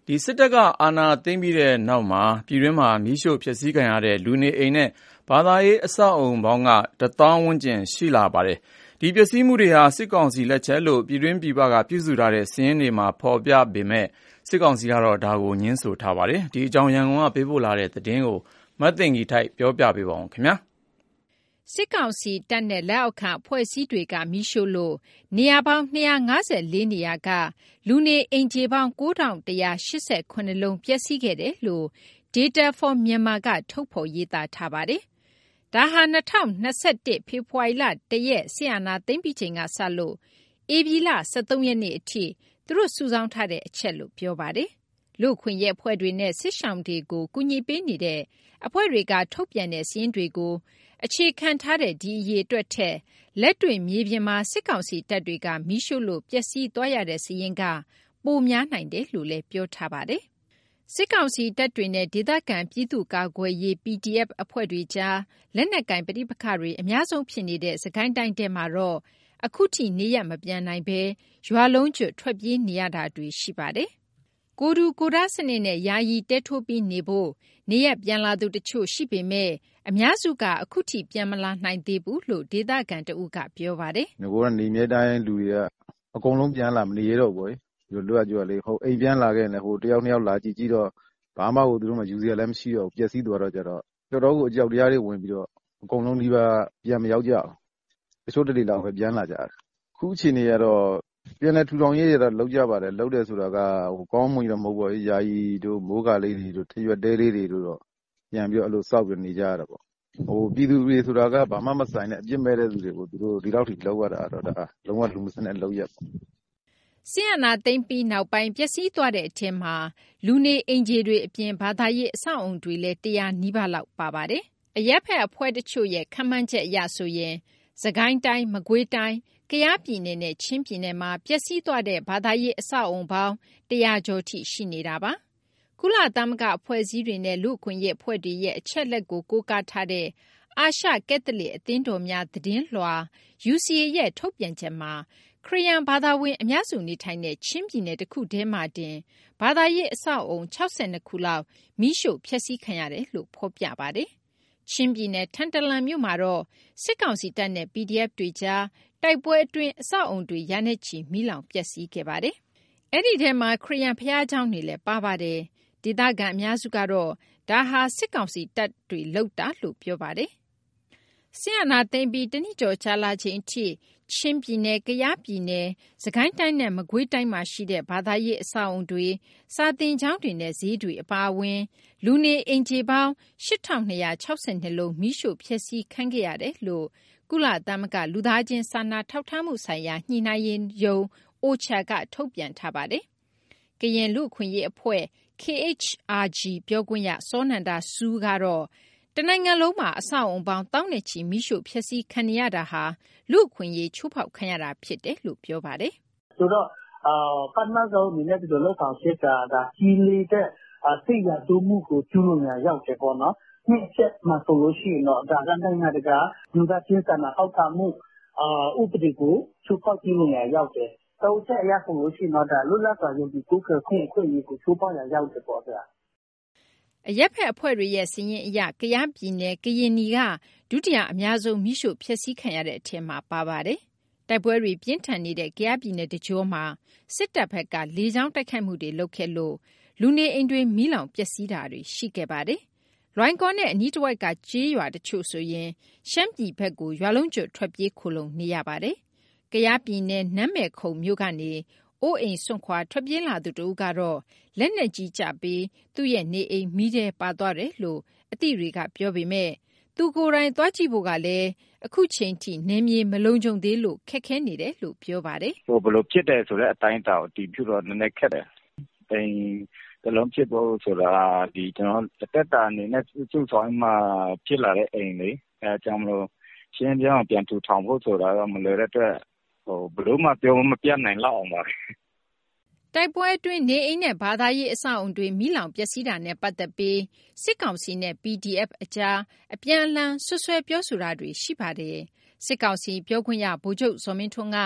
ဒီစစ်တပ်ကအာဏာသိမ်းပြီးတဲ့နောက်မှာပြည်တွင်းမှာမီးရှို့ဖျက်ဆီးခံရတဲ့လူနေအိမ်နဲ့ဘာသာရေးအဆောက်အုံပေါင်းက1000ဝန်းကျင်ရှိလာပါတယ်။ဒီပျက်စီးမှုတွေဟာစစ်ကောင်စီလက်ချက်လို့ပြည်တွင်းပြည်ပကပြုစုထားတဲ့စာရင်းတွေမှာဖော်ပြပေမဲ့စစ်ကောင်စီကတော့ဒါကိုငြင်းဆိုထားပါတယ်။ဒီအကြောင်းရန်ကုန်ကပေးပို့လာတဲ့သတင်းကိုမသိင်္ဂီထိုက်ပြောပြပေးပါဦးခင်ဗျာ။စစ်ကောင်စီတပ်နဲ့လက်အောက်ခံအဖွဲ့အစည်းတွေကမီးရှို့လို့နေရာပေါင်း254နေရာကလူနေအိမ်ခြေပေါင်း9188လုံးပျက်စီးခဲ့တယ်လို့ Data for Myanmar ကထုတ်ဖော်ရေးသားထားပါတယ်။ဒါဟာ2021ဖေဖော်ဝါရီလ1ရက်ဆီယနာသိမ့်ပြီးချိန်ကစလို့ဧပြီလ23ရက်နေ့အထိသူတို့စုဆောင်းထားတဲ့အချက်လို့ပြောပါတယ်။လူခွင့်ရဲ့အဖွဲ့တွေနဲ့စစ်ဆောင်တွေကိုကူညီပေးနေတဲ့အဖွဲ့တွေကထုတ်ပြန်တဲ့စာရင်းတွေကိုအခြေခံထားတဲ့ဒီအရေးအတွက်ထက်လက်တွေ့မြေပြင်မှာစစ်ကောင်စီတပ်တွေကမီးရှို့လို့ပျက်စီးသွားရတဲ့စာရင်းကပိုများနိုင်တယ်လို့လည်းပြောထားပါတယ်။စစ်ကောင်စီတပ်တွေနဲ့ဒေသခံပြည်သူ့ကာကွယ်ရေး PDF အဖွဲ့တွေကြားလက်နက်ကင်ပဋိပက္ခတွေအများဆုံးဖြစ်နေတဲ့စကိုင်းတိုင်းထဲမှာတော့အခုထိနေရမပြန်နိုင်ဘဲရွာလုံးကျွတ်ထွက်ပြေးနေရတာတွေရှိပါတယ်။ကိုယ်ထူကိုယ်ထစနစ်နဲ့ယာယီတဲထိုးပြီးနေဖို့နေရပြန်လာသူတချို့ရှိပေမဲ့အများစုကအခုထိပြန်မလာနိုင်သေးဘူးလို့ဒေသခံတဦးကပြောပါတယ်။ငကိုကနေမြဲတိုင်းလူတွေကအကုန်လုံးပြန်လာမနေရတော့ဘူး။ဒီလိုကြွလေဟိုအိမ်ပြန်လာခဲ့နေဟိုတယောက်နှစ်ယောက်လာကြည့်တော့ဘာမှသူတို့မှယူစရာလည်းမရှိတော့ပျက်စီးသွားတော့ကြတော့တော်တော်ကိုအကြောက်တရားတွေဝင်ပြီးတော့အကုန်လုံးဒီပါပြန်မရောက်ကြအောင်တချို့တလေလောက်ပဲပြန်လာကြတယ်ခုအချိန်တွေကတော့ပြန်လဲထူထောင်ရေးရတော့လောက်ကြပါတယ်လောက်တယ်ဆိုတာကဟိုကောင်းမှုရမဟုတ်ပါဘူးယာယီတို့မိုးကာလေးတွေတို့ထရွက်တဲလေးတွေတို့တော့ပြန်ပြီးအဲ့လိုစောက်ပြီးနေကြရတာပေါ့ဟိုပြည်သူတွေဆိုတာကဘာမှမဆိုင်တဲ့အပြစ်မဲ့တဲ့သူတွေကိုသူတို့ဒီလောက်ထိလောက်ရတာတော့ဒါလုံးဝလူမစနဲ့လောက်ရပေါ့ဆီယနာသိမ့်ပြီးနောက်ပိုင်းပျက်စီးသွားတဲ့အထက်မှာလူနေအိမ်ခြေတွေအပြင်ဘာသာရေးအဆောက်အုံတွေလည်း100နီးပါးလောက်ပါပါတယ်။အရက်ဖက်အဖွဲ့တချို့ရဲ့ခန့်မှန်းချက်အရဆိုရင်စကိုင်းတိုင်းမကွေးတိုင်းကယားပြည်နယ်နဲ့ချင်းပြည်နယ်မှာပျက်စီးသွားတဲ့ဘာသာရေးအဆောက်အုံပေါင်း100ကျော်ထိရှိနေတာပါ။ကုလသမဂ္ဂအဖွဲ့အစည်းတွေနဲ့လူ့အခွင့်အရေးအဖွဲ့တွေရဲ့အချက်လက်ကိုကိုးကားထားတဲ့အာရှကက်သလစ်အသင်းတော်များသတင်းလွှာ UCA ရဲ့ထုတ်ပြန်ချက်မှာခရစ်ယာန်ဘာသာဝင်အများစုနေထိုင်တဲ့ချင်းပြည်နယ်တစ်ခုတည်းမှာတင်ဘာသာရေးအဆောက်အုံ62ခုလောက်မီးရှို့ဖျက်ဆီးခံရတယ်လို့ဖော်ပြပါတယ်။ချင်းပြည်နယ်ထန်တလန်မြို့မှာတော့စစ်ကောင်စီတပ်နဲ့ PDF တွေကြားတိုက်ပွဲအတွင်းအဆောက်အုံတွေရာနဲ့ချီမီးလောင်ပျက်စီးခဲ့ပါတယ်။အဲ့ဒီထဲမှာခရစ်ယာန်ဘုရားကျောင်းတွေလည်းပါပါတယ်။ဒေသခံအများစုကတော့ဒါဟာစစ်ကောင်စီတပ်တွေလုပ်တာလို့ပြောပါတယ်။ဆီယနာသိမ့်ပြီးတနည်းကျော်ကြာလာချိန်အထိချင်းပြည်နယ်ကယားပြည်နယ်စကိုင်းတိုင်းနဲ့မကွေးတိုင်းမှာရှိတဲ့ဘာသာရေးအဆောက်အုံတွေစာသင်ကျောင်းတွေနဲ့ဈေးတွေအပါအဝင်လူနေအိမ်ခြေပေါင်း8262လုံးမီးရှို့ဖျက်ဆီးခံခဲ့ရတယ်လို့ကုလသမဂ္ဂလူသားချင်းစာနာထောက်ထားမှုဆိုင်ရာညှိနှိုင်းရေးရုံး OCHA ကထုတ်ပြန်ထားပါတယ်။ကရင်လူ့အခွင့်အရေးအဖွဲ့ KHRG ပြောခွင့်ရစောနန္ဒဆူးကတော့တနိုင်ငံလုံးမှာအဆောက်အုံပေါင်း1000နဲ့ချီမီးရှို့ဖျက်ဆီးခံရတာဟာလူ့အခွင့်အရေးချိုးဖောက်ခံရတာဖြစ်တယ်လို့ပြောပါတယ်။ဆိုတော့ပထမဆုံးအနေနဲ့ဒီလိုလောက်ဆောင်ဖြစ်တာဒါကြီးလေးတဲ့စိတ်ရတိုးမှုကိုကျူးလွန်ရရောက်တယ်ပေါ့နော်။နှစ်ချက်မှာဆိုလို့ရှိရင်တော့ဒါကနိုင်ငံတကာလူသားချင်းစာနာထောက်ထားမှုဥပဒေကိုချိုးဖောက်ကျူးလွန်ရရောက်တယ်။တော့ချက်အရဆိုလို့ရှိရင်တော့ဒါလွတ်လပ်စွာယုံကြည်ကိုးကွယ်ခွင့်အခွင့်အရေးကိုချိုးဖောက်ရရောက်တယ်ပေါ့ဗျာ။အရက်ဖက်အဖွဲ့တွေရဲ့စာရင်းအရကယားပြည်နယ်ကရင်နီကဒုတိယအများဆုံးမီးရှို့ဖျက်ဆီးခံရတဲ့အထက်မှာပါပါတယ်။တိုက်ပွဲတွေပြင်းထန်နေတဲ့ကယားပြည်နယ်တကြောမှာစစ်တပ်ဘက်ကလေကြောင်းတိုက်ခိုက်မှုတွေလုပ်ခဲ့လို့လူနေအိမ်တွေမီးလောင်ပျက်စီးတာတွေရှိခဲ့ပါတယ်။လွိုင်ကော်နဲ့အနီးတစ်ဝိုက်ကကြေးရွာတချို့ဆိုရင်ရှမ်းပြည်ဘက်ကိုရွာလုံးကျွတ်ထွက်ပြေးခိုလုံနေရပါတယ်။ကယားပြည်နယ်နမ်းမယ်ခုံမြို့ကနေအိုးအိမ်စွန့်ခွာထွက်ပြေးလာသူတဦးကတော့လက်နက်ကြီးကျပြီးသူ့ရဲ့နေအိမ်မီးထဲပါသွားတယ်လို့အသိတွေကပြောပေမဲ့သူကိုယ်တိုင်သွားကြည့်ဖို့ကလည်းအခုချိန်ထိနေမြေမလုံခြုံသေးလို့ခက်ခဲနေတယ်လို့ပြောပါတယ်။ဘလို့ဖြစ်တယ်ဆိုတဲ့အတိုင်းတာကိုတီးပြတော့နည်းနည်းခက်တယ်။အိမ်တလုံးဖြစ်ဖို့ဆိုတာဒီကျွန်တော်တက်တာအနေနဲ့စုဆောင်မှဖြစ်လာတဲ့အိမ်လေးအဲကြောင့်မလို့ရှင်းပြအောင်ပြန်ထူထောင်ဖို့ဆိုတာတော့မလွယ်တဲ့အတွက်ဘလို့မှပြောမပြတ်နိုင်လောက်အောင်ပါတိုက်ပွဲအတွင်းနေအိမ်နဲ့ဘာသာရေးအဆောက်အုံတွေမိလောင်ပျက်စီးတာနဲ့ပတ်သက်ပြီးစစ်ကောင်စီနဲ့ PDF အကြားအပြန်အလှန်ဆွဆွဲပြောဆိုတာတွေရှိပါတယ်စစ်ကောင်စီပြောခွင့်ရဗိုလ်ချုပ်ဇော်မင်းထွန်းက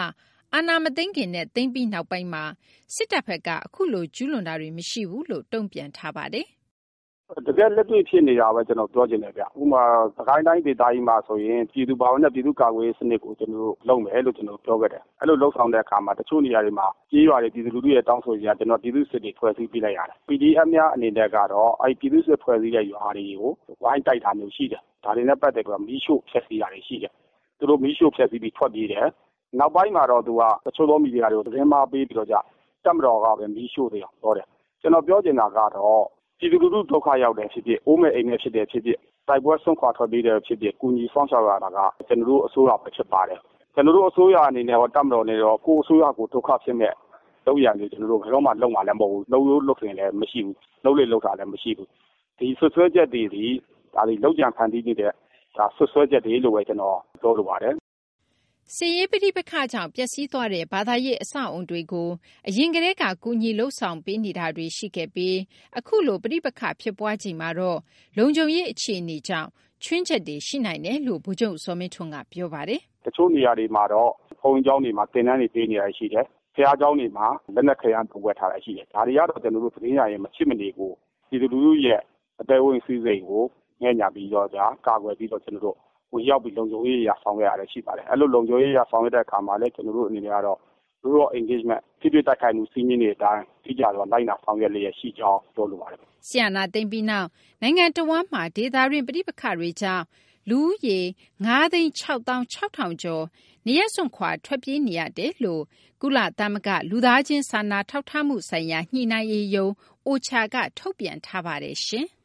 အာဏာမသိမ်းခင်နဲ့သိမ်းပြီးနောက်ပိုင်းမှာစစ်တပ်ဘက်ကအခုလိုကျူးလွန်တာတွေမရှိဘူးလို့တုံ့ပြန်ထားပါတယ်။တကယ်လက်တွေ့ဖြစ်နေတာပဲကျွန်တော်ပြောချင်တယ်ဗျ။ဥပမာစကိုင်းတိုင်းဒေသကြီးမှာဆိုရင်ပြည်သူ့ဘာဝနဲ့ပြည်သူ့ကာကွယ်ရေးစနစ်ကိုကျွန်တော်လုပ်မယ်လို့ကျွန်တော်ပြောခဲ့တယ်။အဲ့လိုလုပ်ဆောင်တဲ့အခါမှာတချို့နေရာတွေမှာကြေးရွာတွေပြည်သူလူထုရဲ့တောင်းဆိုရာကျွန်တော်ပြည်သူ့စစ်တွေဖွဲ့စည်းပေးလိုက်ရတယ်။ PDF များအနေနဲ့ကတော့အဲ့ပြည်သူ့စစ်ဖွဲ့စည်းတဲ့ရွာတွေကိုဝိုင်းတိုက်တာမျိုးရှိတယ်။ဒါတွေနဲ့ပတ်သက်ပြီးမီးရှို့ဖျက်ဆီးတာတွေရှိတယ်။သူတို့မီးရှို့ဖျက်ဆီးပြီးထွက်ပြေးတယ်။နောက်ပိုင်းမှာတော့သူကတချို့သောမီဒီယာတွေကိုသတင်းမှားပေးပြီးတော့တပ်မတော်ကပဲမီးရှို့တယ်ပြောတယ်။ကျွန်တော်ပြောချင်တာကတော့ပြည်သူလူထုဒုက္ခရောက်တယ်ဖြစ်ဖြစ်အိုးမဲ့အိမ်မဲ့ဖြစ်တယ်ဖြစ်ဖြစ်တိုက်ပွဲဆွန့်ခွာထွက်ပြေးတယ်ဖြစ်ဖြစ်ကုညီဆောင်ရှောက်ရတာကကျွန်တော်တို့အစိုးရပဲဖြစ်ပါတယ်ကျွန်တော်တို့အစိုးရအနေနဲ့တော့တပ်မတော်နဲ့တော့ကိုယ်အစိုးရကိုဒုက္ခဖြစ်မဲ့လုပ်ရတယ်ကျွန်တော်တို့ဘယ်တော့မှလုံမှာလည်းမဟုတ်ဘူးလုံလို့လုပ်ခင်လည်းမရှိဘူးလုပ်လေလုပ်တာလည်းမရှိဘူးဒီဆွဆွဲချက်တွေဒီဒါတွေလောက်ကြံဖန်တီးနေတဲ့ဒါဆွဆွဲချက်တွေလို့ပဲကျွန်တော်ပြောလိုပါတယ်စစ်ရေးပဋိပက္ခကြောင့်ပျက်စီးသွားတဲ့ဘာသာရေးအဆောက်အုံတွေကိုအရင်ကတည်းကကူညီလှုပ်ဆောင်ပေးနေတာတွေရှိခဲ့ပြီးအခုလိုပဋိပက္ခဖြစ်ပွားချိန်မှာတော့လုံခြုံရေးအခြေအနေကြောင့်ချွင်းချက်တွေရှိနိုင်တယ်လို့ဗိုလ်ချုပ်စောမင်းထွန်းကပြောပါတယ်။တချို့နေရာတွေမှာတော့ဘုံကျောင်းတွေမှာတင်တန်းတွေပေးနေရရှိတယ်။ဖျားကျောင်းတွေမှာလက်နက်ခဲယမ်းပူဝဲထားရရှိတယ်။ဒါတွေကတော့ကျွန်တော်တို့ပြည်ရရင်မချစ်မနေကိုပြည်သူလူထုရဲ့အသေးဝင်စည်းစိမ်ကိုငဲ့ညာပြီးတော့ကာကွယ်ပြီးတော့ကျွန်တော်တို့ဝင်ရောက်ပြီးလုံခြုံရေးရဆောင်ရရရှိပါတယ်အဲ့လိုလုံခြုံရေးရဆောင်ရတဲ့အခါမှာလည်းကျွန်တော်တို့အနေနဲ့ကတော့ rural engagement ဖြစ်ဖြစ်တိုက်ခိုက်မှုစီးမြင့်နေတဲ့အတိုင်းထိကြတော့လိုက်နာဆောင်ရွက်လျက်ရှိကြောင်းပြောလိုပါတယ်ဆီယနာသိမ့်ပြီးနောက်နိုင်ငံတော်ဝန်မှဒေသတွင်ပြည်ပခတွေကြောင့်လူဦးရေ9,660,000 ကျော်နေရစွန့်ခွာထွက်ပြေးနေရတယ်လို့ကုလသမဂ္ဂလူသားချင်းစာနာထောက်ထားမှုဆိုင်ရာညှိနှိုင်းရေးယုံ OCHA ကထုတ်ပြန်ထားပါတယ်ရှင်